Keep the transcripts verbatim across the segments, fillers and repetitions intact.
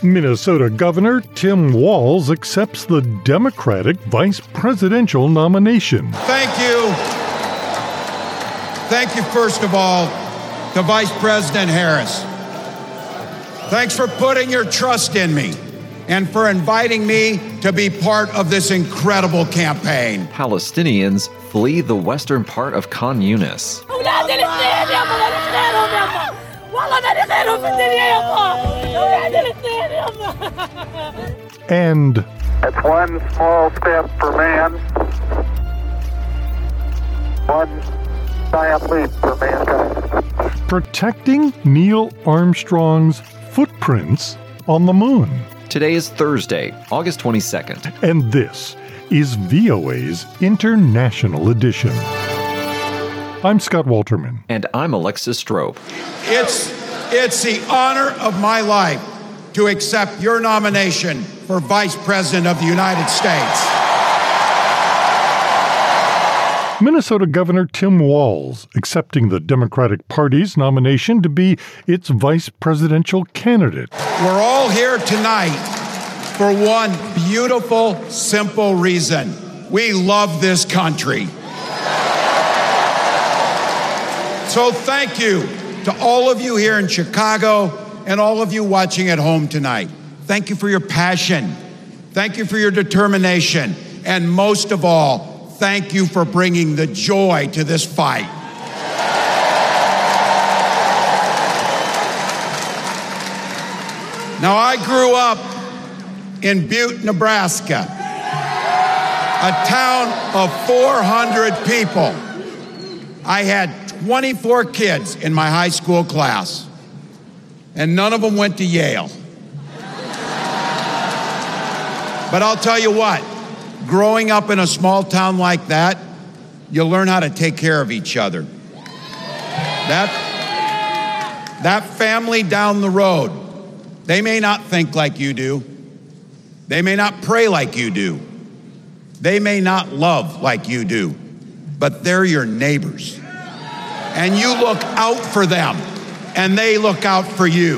Minnesota Governor Tim Walz accepts the Democratic vice presidential nomination. Thank you. Thank you, first of all, to Vice President Harris. Thanks for putting your trust in me and for inviting me to be part of this incredible campaign. Palestinians flee the western part of Khan Yunis. And it's one small step for man, one giant leap for mankind. Protecting Neil Armstrong's footprints on the moon. Today is Thursday, August twenty-second. And this is V O A's International Edition. I'm Scott Walterman. And I'm Alexis Strope. It's, it's the honor of my life to accept your nomination for Vice President of the United States. Minnesota Governor Tim Walz accepting the Democratic Party's nomination to be its vice presidential candidate. We're all here tonight for one beautiful, simple reason. We love this country. So thank you to all of you here in Chicago and all of you watching at home tonight. Thank you for your passion. Thank you for your determination. And most of all, thank you for bringing the joy to this fight. Now, I grew up in Butte, Nebraska, a town of four hundred people. I had twenty-four kids in my high school class, and none of them went to Yale. But I'll tell you what, growing up in a small town like that, you learn how to take care of each other. That, that family down the road, they may not think like you do. They may not pray like you do. They may not love like you do, but they're your neighbors. And you look out for them, and they look out for you.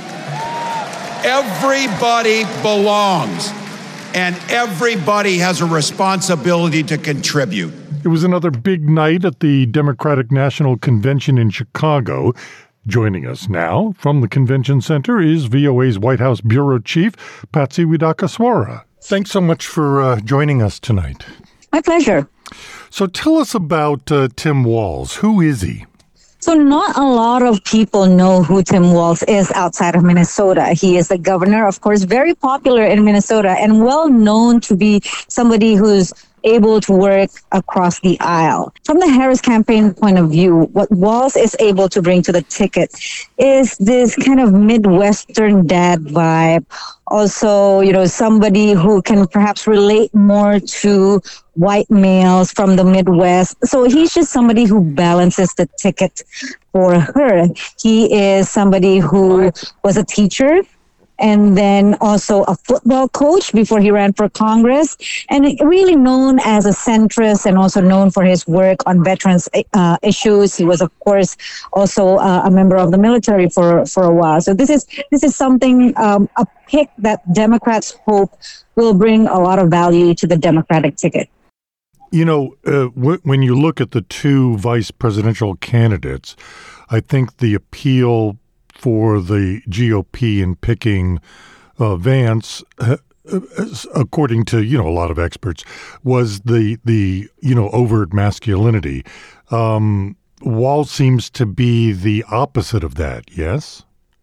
Everybody belongs. And everybody has a responsibility to contribute. It was another big night at the Democratic National Convention in Chicago. Joining us now from the Convention Center is V O A's White House Bureau Chief, Patsy Widakuswara. Thanks so much for uh, joining us tonight. My pleasure. So tell us about uh, Tim Walz. Who is he? So not a lot of people know who Tim Walz is outside of Minnesota. He is the governor, of course, very popular in Minnesota and well known to be somebody who's able to work across the aisle. From the Harris campaign point of view, what Walz is able to bring to the ticket is this kind of Midwestern dad vibe. Also, you know, somebody who can perhaps relate more to white males from the Midwest. So he's just somebody who balances the ticket for her. He is somebody who was a teacher and then also a football coach before he ran for Congress, and really known as a centrist and also known for his work on veterans uh, issues. He was, of course, also uh, a member of the military for, for a while. So this is this is something, um, a pick that Democrats hope will bring a lot of value to the Democratic ticket. You know, uh, w- when you look at the two vice presidential candidates, I think the appeal for the G O P in picking uh, Vance, uh, according to, you know, a lot of experts, was the, the you know, overt masculinity. Um, Walz seems to be the opposite of that, yes?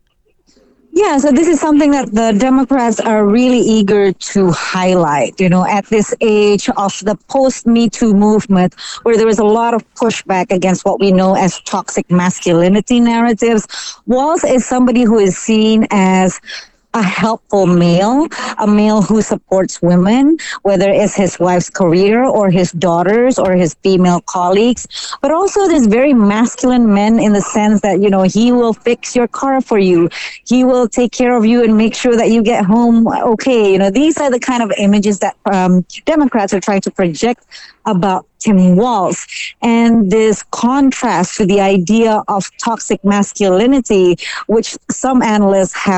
Yeah, so this is something that the Democrats are really eager to highlight. You know, at this age of the post-Me Too movement, where there is a lot of pushback against what we know as toxic masculinity narratives, Walz is somebody who is seen as a helpful male, a male who supports women, whether it's his wife's career or his daughters or his female colleagues, but also this very masculine men in the sense that, you know, he will fix your car for you. He will take care of you and make sure that you get home okay. You know, these are the kind of images that um, Democrats are trying to project about Tim Walz. And this contrast to the idea of toxic masculinity, which some analysts have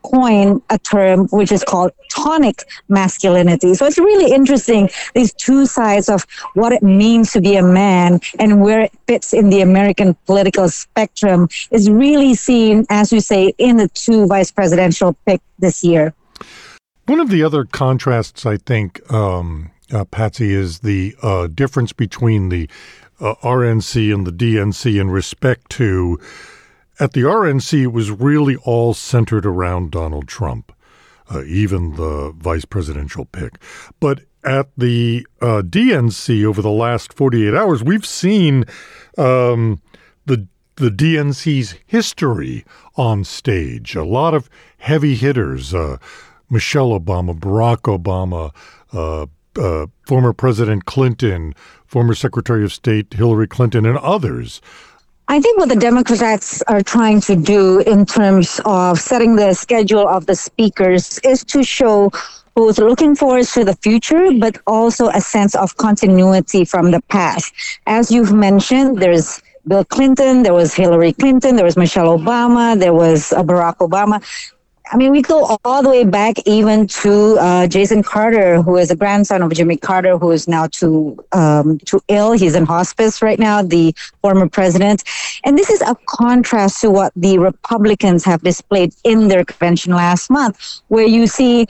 coined a term which is called tonic masculinity. So it's really interesting, these two sides of what it means to be a man and where it fits in the American political spectrum is really seen, as you say, in the two vice presidential picks this year. One of the other contrasts, I think, um, uh, Patsy, is the uh, difference between the uh, R N C and the D N C in respect to, at the R N C, it was really all centered around Donald Trump, uh, even the vice presidential pick. But at the uh, D N C over the last forty-eight hours, we've seen um, the the D N C's history on stage. A lot of heavy hitters, uh, Michelle Obama, Barack Obama, uh, uh, former President Clinton, former Secretary of State Hillary Clinton, and others. I think what the Democrats are trying to do in terms of setting the schedule of the speakers is to show both looking forward to the future, but also a sense of continuity from the past. As you've mentioned, there's Bill Clinton, there was Hillary Clinton, there was Michelle Obama, there was uh, Barack Obama. I mean, we go all the way back even to uh, Jason Carter, who is a grandson of Jimmy Carter, who is now too um, too ill. He's in hospice right now, the former president. And this is a contrast to what the Republicans have displayed in their convention last month, where you see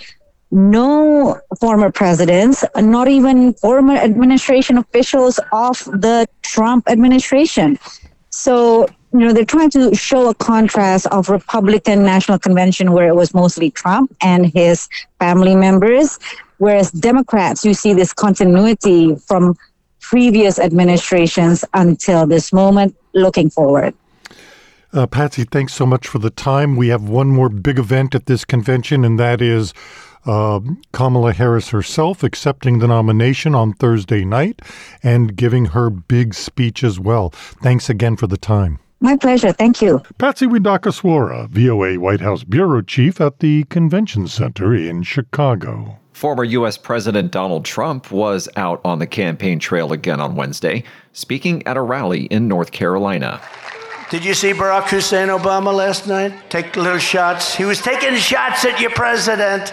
no former presidents, not even former administration officials of the Trump administration. So, you know, they're trying to show a contrast of Republican National Convention where it was mostly Trump and his family members, whereas Democrats, you see this continuity from previous administrations until this moment, looking forward. Uh, Patsy, thanks so much for the time. We have one more big event at this convention, and that is Uh, Kamala Harris herself accepting the nomination on Thursday night and giving her big speech as well. Thanks again for the time. My pleasure. Thank you. Patsy Widakuswara, V O A White House Bureau Chief at the Convention Center in Chicago. Former U S. President Donald Trump was out on the campaign trail again on Wednesday, speaking at a rally in North Carolina. Did you see Barack Hussein Obama last night? Take little shots. He was taking shots at your president.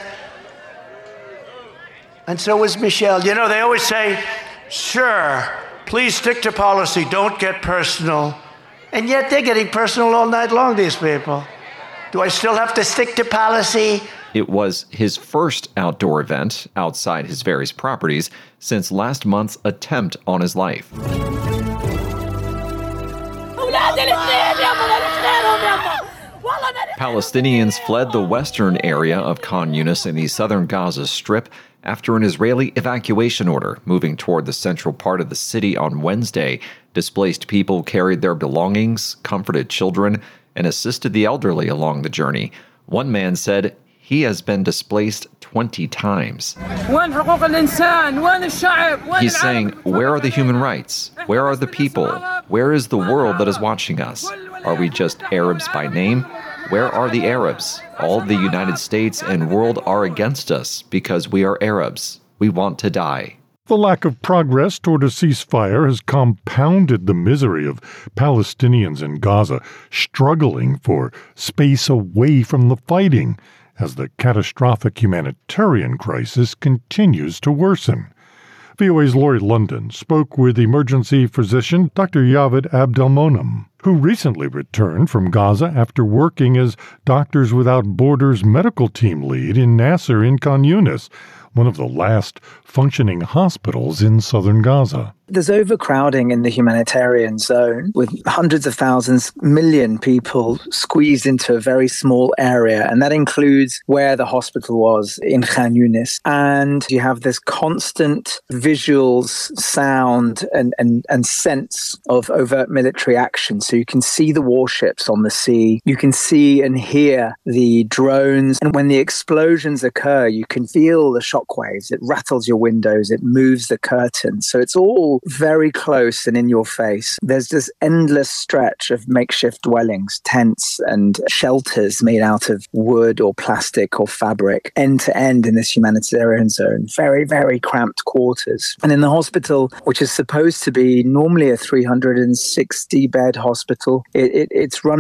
And so was Michelle. You know, they always say, sure, please stick to policy, don't get personal. And yet they're getting personal all night long, these people. Do I still have to stick to policy? It was his first outdoor event outside his various properties since last month's attempt on his life. Palestinians fled the western area of Khan Yunis in the southern Gaza Strip after an Israeli evacuation order moving toward the central part of the city on Wednesday. Displaced people carried their belongings, comforted children, and assisted the elderly along the journey. One man said he has been displaced twenty times. He's saying, where are the human rights? Where are the people? Where is the world that is watching us? Are we just Arabs by name? Where are the Arabs? All the United States and world are against us because we are Arabs. We want to die. The lack of progress toward a ceasefire has compounded the misery of Palestinians in Gaza, struggling for space away from the fighting as the catastrophic humanitarian crisis continues to worsen. V O A's Laurie London spoke with emergency physician Doctor Javed Abdelmonem, who recently returned from Gaza after working as Doctors Without Borders medical team lead in Nasser in Khan Yunis, one of the last functioning hospitals in southern Gaza. There's overcrowding in the humanitarian zone with hundreds of thousands, million people squeezed into a very small area. And that includes where the hospital was in Khan Yunis. And you have this constant visuals, sound, and, and, and sense of overt military action. So you can see the warships on the sea. You can see and hear the drones. And when the explosions occur, you can feel the shockwaves. It rattles your windows. It moves the curtains. So it's all very close and in your face. There's this endless stretch of makeshift dwellings, tents and shelters made out of wood or plastic or fabric, end to end in this humanitarian zone. Very, very cramped quarters. And in the hospital, which is supposed to be normally a three hundred sixty bed hospital, it, it, it's running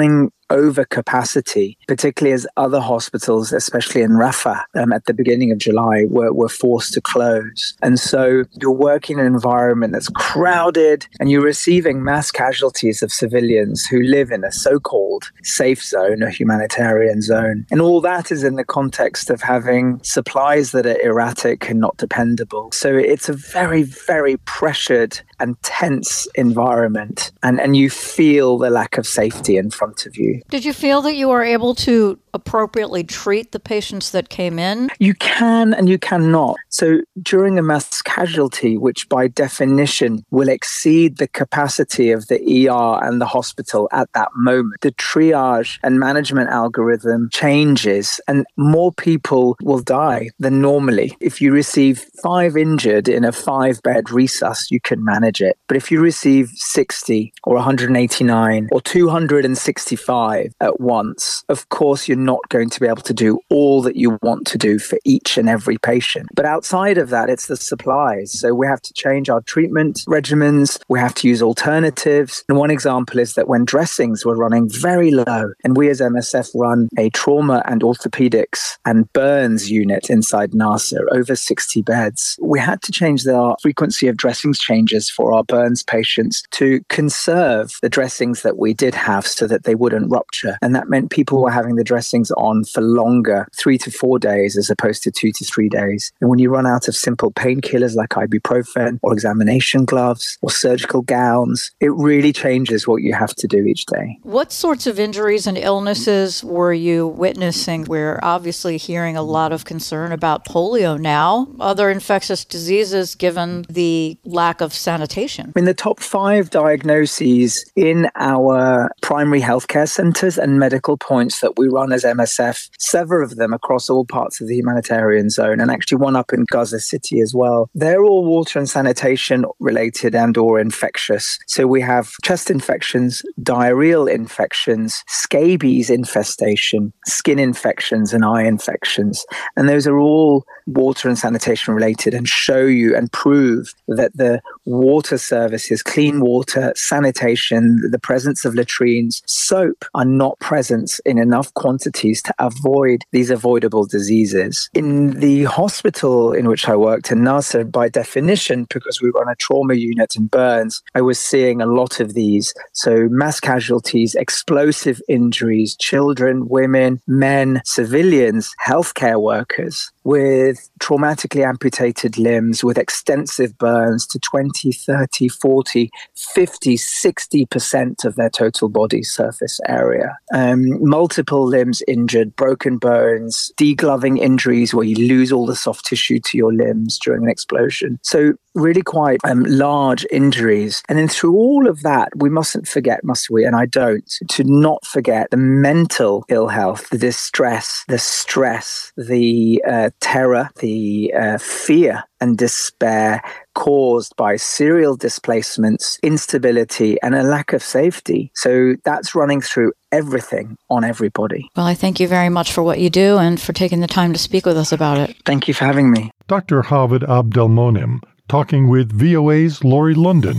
overcapacity, particularly as other hospitals, especially in Rafah, um, at the beginning of July, were, were forced to close. And so you're working in an environment that's crowded, and you're receiving mass casualties of civilians who live in a so-called safe zone, a humanitarian zone. And all that is in the context of having supplies that are erratic and not dependable. So it's a very, very pressured and tense environment, and, and you feel the lack of safety in front of you. Did you feel that you were able to appropriately treat the patients that came in? You can and you cannot. So during a mass casualty, which by definition will exceed the capacity of the E R and the hospital at that moment, the triage and management algorithm changes and more people will die than normally. If you receive five injured in a five-bed resus, you can manage it. But if you receive sixty or one hundred eighty-nine or two hundred sixty-five at once, of course you're not going to be able to do all that you want to do for each and every patient. But outside of that, it's the supplies. So we have to change our treatment regimens. We have to use alternatives. And one example is that when dressings were running very low, and we as M S F run a trauma and orthopedics and burns unit inside Nasser, over sixty beds, we had to change the frequency of dressings changes for our burns patients to conserve the dressings that we did have so that they wouldn't rupture. And that meant people were having the dressings on for longer, three to four days as opposed to two to three days. And when you run out of simple painkillers like ibuprofen or examination gloves or surgical gowns, it really changes what you have to do each day. What sorts of injuries and illnesses were you witnessing? We're obviously hearing a lot of concern about polio now, other infectious diseases given the lack of sanitation. In the top five diagnoses in our primary healthcare centres and medical points that we run as M S F, several of them across all parts of the humanitarian zone, and actually one up in Gaza City as well. They're all water and sanitation related and or infectious. So we have chest infections, diarrheal infections, scabies infestation, skin infections and eye infections. And those are all water and sanitation related and show you and prove that the water services, clean water, sanitation, the presence of latrines, soap are not present in enough quantities to avoid these avoidable diseases. In the hospital in which I worked in Nasser, by definition, because we run a trauma unit in burns, I was seeing a lot of these. So mass casualties, explosive injuries, children, women, men, civilians, healthcare workers with traumatically amputated limbs, with extensive burns to twenty, thirty, forty, fifty, sixty percent of their total body surface area. Um, multiple limbs injured, broken bones, degloving injuries where you lose all the soft tissue to your limbs during an explosion. So really quite um, large injuries. And then through all of that, we mustn't forget, must we? And I don't, to not forget the mental ill health, the distress, the stress, the uh, terror, the uh, fear and despair caused by serial displacements, instability, and a lack of safety. So that's running through everything on everybody. Well, I thank you very much for what you do and for taking the time to speak with us about it. Thank you for having me. Doctor Hafid Abdelmonem, talking with V O A's Laurie London.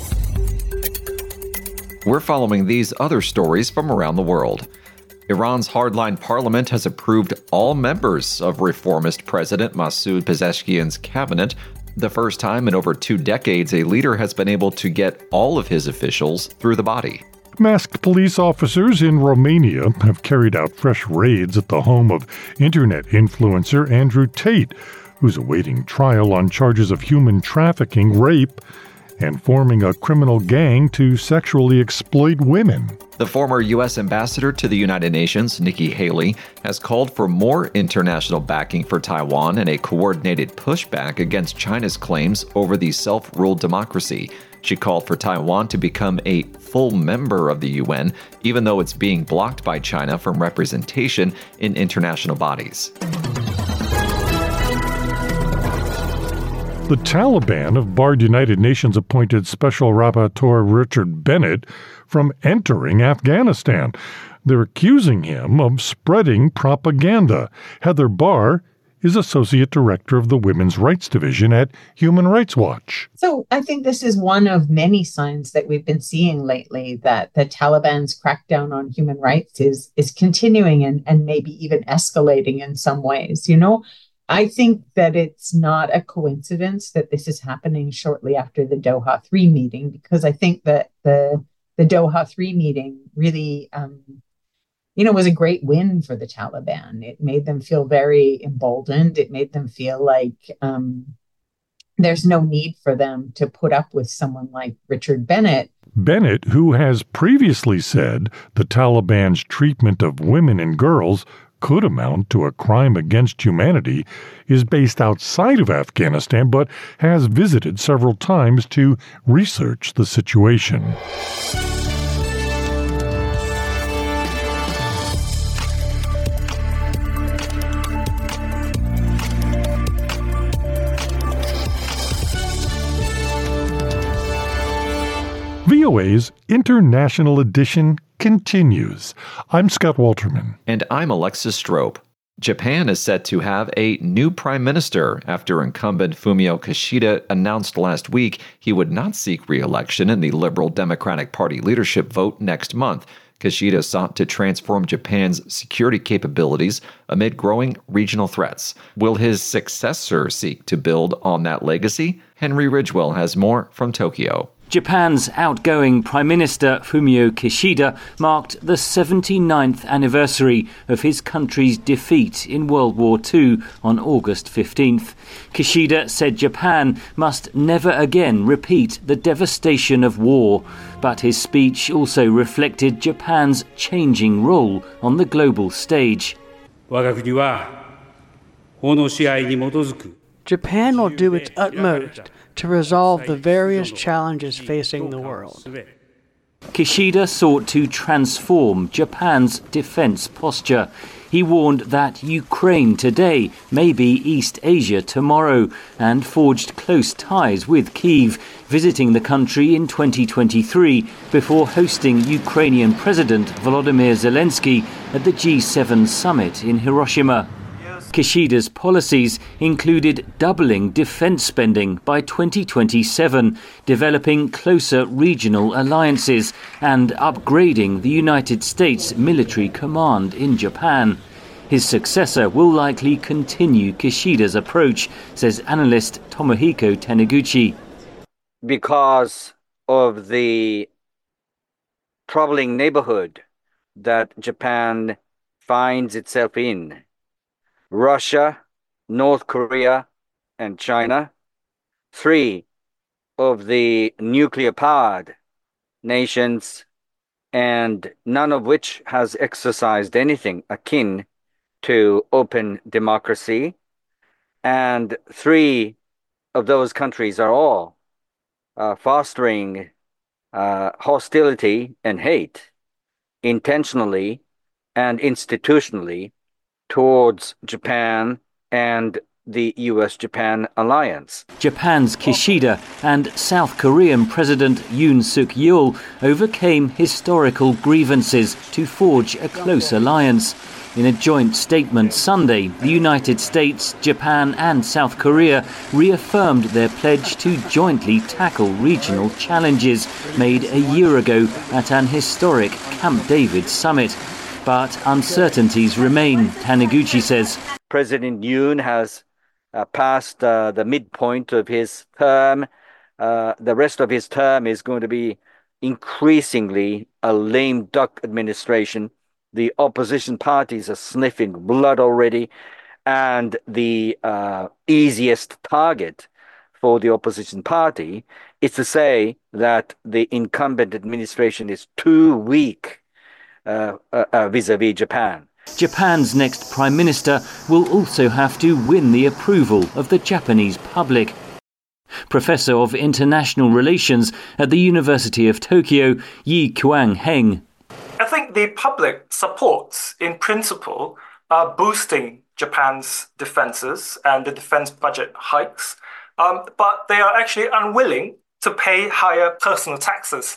We're following these other stories from around the world. Iran's hardline parliament has approved all members of reformist President Masoud Pezeshkian's cabinet, the first time in over two decades a leader has been able to get all of his officials through the body. Masked police officers in Romania have carried out fresh raids at the home of internet influencer Andrew Tate, who's awaiting trial on charges of human trafficking, rape, and forming a criminal gang to sexually exploit women. The former U S ambassador to the United Nations, Nikki Haley, has called for more international backing for Taiwan and a coordinated pushback against China's claims over the self-ruled democracy. She called for Taiwan to become a full member of the U N, even though it's being blocked by China from representation in international bodies. The Taliban have barred United Nations-appointed Special Rapporteur Richard Bennett from entering Afghanistan. They're accusing him of spreading propaganda. Heather Barr is Associate Director of the Women's Rights Division at Human Rights Watch. So I think this is one of many signs that we've been seeing lately that the Taliban's crackdown on human rights is, is continuing and, and maybe even escalating in some ways. You know, I think that it's not a coincidence that this is happening shortly after the Doha three meeting, because I think that the, the Doha three meeting really... Um, you know, was a great win for the Taliban. It made them feel very emboldened. It made them feel like um, there's no need for them to put up with someone like Richard Bennett. Bennett, who has previously said the Taliban's treatment of women and girls could amount to a crime against humanity, is based outside of Afghanistan but has visited several times to research the situation. V O A's International Edition continues. I'm Scott Walterman. And I'm Alexis Strope. Japan is set to have a new prime minister after incumbent Fumio Kishida announced last week he would not seek re-election in the Liberal Democratic Party leadership vote next month. Kishida sought to transform Japan's security capabilities amid growing regional threats. Will his successor seek to build on that legacy? Henry Ridgewell has more from Tokyo. Japan's outgoing Prime Minister Fumio Kishida marked the seventy-ninth anniversary of his country's defeat in World War Two on August fifteenth. Kishida said Japan must never again repeat the devastation of war, but his speech also reflected Japan's changing role on the global stage. Japan will do its utmost to resolve the various challenges facing the world. Kishida sought to transform Japan's defense posture. He warned that Ukraine today may be East Asia tomorrow, and forged close ties with Kyiv, visiting the country in twenty twenty-three before hosting Ukrainian President Volodymyr Zelensky at the G seven summit in Hiroshima. Kishida's policies included doubling defense spending by twenty twenty-seven, developing closer regional alliances, and upgrading the United States military command in Japan. His successor will likely continue Kishida's approach, says analyst Tomohiko Taniguchi. Because of the troubling neighborhood that Japan finds itself in, Russia, North Korea, and China, three of the nuclear-powered nations, and none of which has exercised anything akin to open democracy, and three of those countries are all uh, fostering uh, hostility and hate intentionally and institutionally towards Japan and the U S Japan alliance. Japan's Kishida and South Korean President Yoon Suk-yeol overcame historical grievances to forge a close alliance. In a joint statement Sunday, the United States, Japan and South Korea reaffirmed their pledge to jointly tackle regional challenges made a year ago at an historic Camp David summit. But uncertainties remain, Taniguchi says. President Yoon has uh, passed uh, the midpoint of his term. Uh, the rest of his term is going to be increasingly a lame duck administration. The opposition parties are sniffing blood already, and the uh, easiest target for the opposition party is to say that the incumbent administration is too weak Uh, uh, uh, vis-a-vis Japan. Japan's next prime minister will also have to win the approval of the Japanese public. Professor of International Relations at the University of Tokyo, Yi Kuang-heng. I think the public supports, in principle, are boosting Japan's defenses and the defense budget hikes, um, but they are actually unwilling to pay higher personal taxes.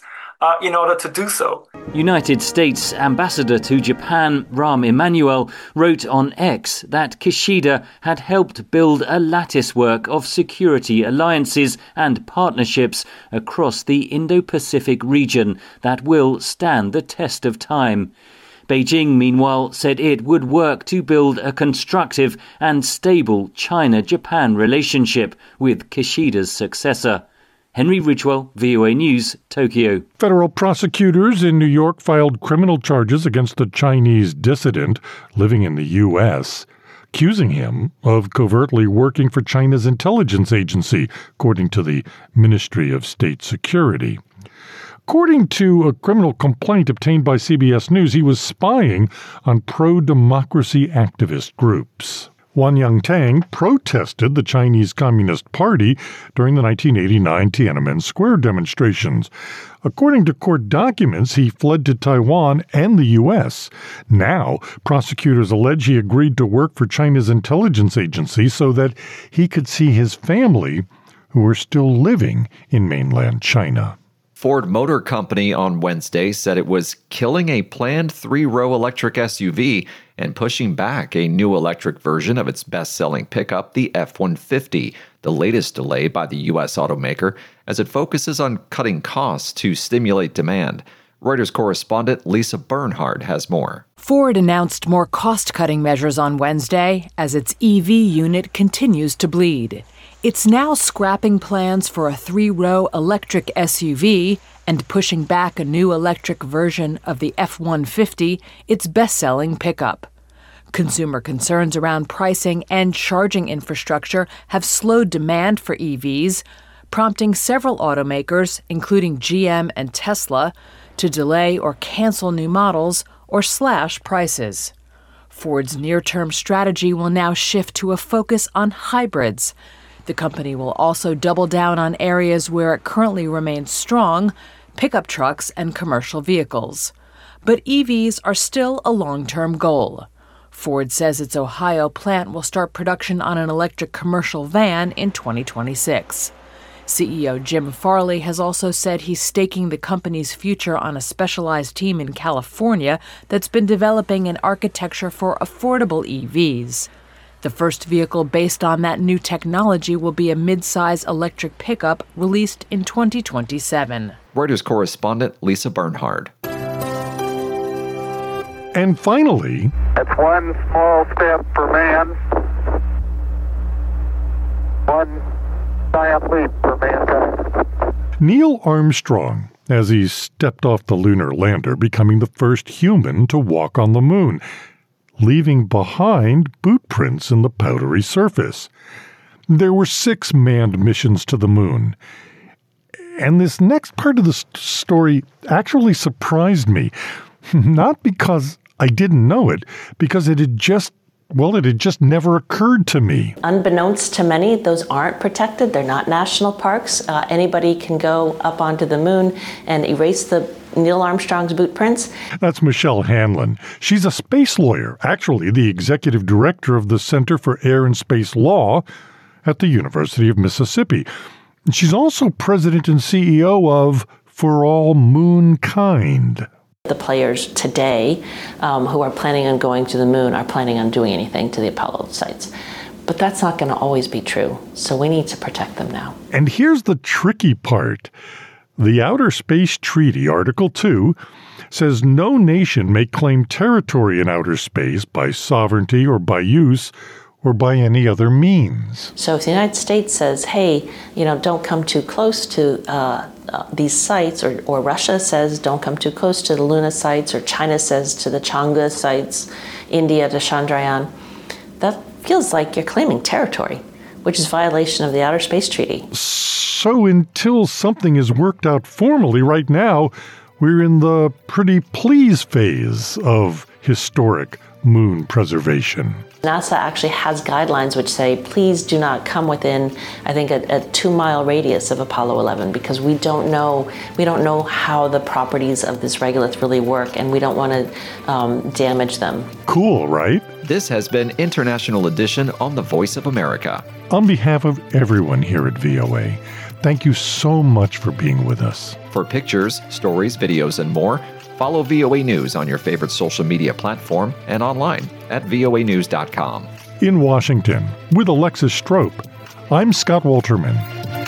uh, in order to do so. United States Ambassador to Japan, Rahm Emanuel, wrote on X that Kishida had helped build a latticework of security alliances and partnerships across the Indo-Pacific region that will stand the test of time. Beijing, meanwhile, said it would work to build a constructive and stable China-Japan relationship with Kishida's successor. Henry Ridgwell, V O A News, Tokyo. Federal prosecutors in New York filed criminal charges against the Chinese dissident living in the U S, accusing him of covertly working for China's intelligence agency, according to the Ministry of State Security. According to a criminal complaint obtained by C B S News, he was spying on pro-democracy activist groups. Wan Yangtang protested the Chinese Communist Party during the nineteen eighty-nine Tiananmen Square demonstrations. According to court documents, he fled to Taiwan and the U S. Now, prosecutors allege he agreed to work for China's intelligence agency so that he could see his family, who are still living in mainland China. Ford Motor Company on Wednesday said it was killing a planned three-row electric S U V and pushing back a new electric version of its best-selling pickup, the F one fifty, the latest delay by the U S automaker, as it focuses on cutting costs to stimulate demand. Reuters correspondent Lisa Bernhard has more. Ford announced more cost-cutting measures on Wednesday as its E V unit continues to bleed. It's now scrapping plans for a three-row electric S U V and pushing back a new electric version of the F one fifty, its best-selling pickup. Consumer concerns around pricing and charging infrastructure have slowed demand for E Vs, prompting several automakers, including G M and Tesla, to delay or cancel new models or slash prices. Ford's near-term strategy will now shift to a focus on hybrids. The company will also double down on areas where it currently remains strong, pickup trucks and commercial vehicles. But E Vs are still a long-term goal. Ford says its Ohio plant will start production on an electric commercial van in twenty twenty-six. C E O Jim Farley has also said he's staking the company's future on a specialized team in California that's been developing an architecture for affordable E Vs. The first vehicle based on that new technology will be a mid-size electric pickup released in twenty twenty-seven. Reuters correspondent Lisa Bernhard. And finally, it's one small step for man, one giant leap for mankind. Neil Armstrong, as he stepped off the lunar lander, becoming the first human to walk on the moon, leaving behind boot prints in the powdery surface. There were six manned missions to the moon. And this next part of the st- story actually surprised me. Not because I didn't know it, because it had just, well, it had just never occurred to me. Unbeknownst to many, those aren't protected. They're not national parks. Uh, anybody can go up onto the moon and erase the Neil Armstrong's boot prints. That's Michelle Hanlon. She's a space lawyer, actually the executive director of the Center for Air and Space Law at the University of Mississippi. She's also president and C E O of For All Moonkind. The players today um, who are planning on going to the moon are planning on doing anything to the Apollo sites. But that's not going to always be true, so we need to protect them now. And here's the tricky part. The Outer Space Treaty, Article two, says no nation may claim territory in outer space by sovereignty or by use or by any other means. So if the United States says, hey, you know, don't come too close to uh, uh, these sites, or, or Russia says don't come too close to the Luna sites, or China says to the Chang'e sites, India to Chandrayaan, that feels like you're claiming territory, which is violation of the Outer Space Treaty. So until something is worked out formally right now, we're in the pretty please phase of historic moon preservation. NASA actually has guidelines which say, please do not come within, I think, a, a two-mile radius of Apollo eleven, because we don't know we don't know how the properties of this regolith really work, and we don't want to um, damage them. Cool, right? This has been International Edition on the Voice of America. On behalf of everyone here at V O A, thank you so much for being with us. For pictures, stories, videos, and more, follow V O A News on your favorite social media platform and online at V O A news dot com. In Washington, with Alexis Strope, I'm Scott Walterman.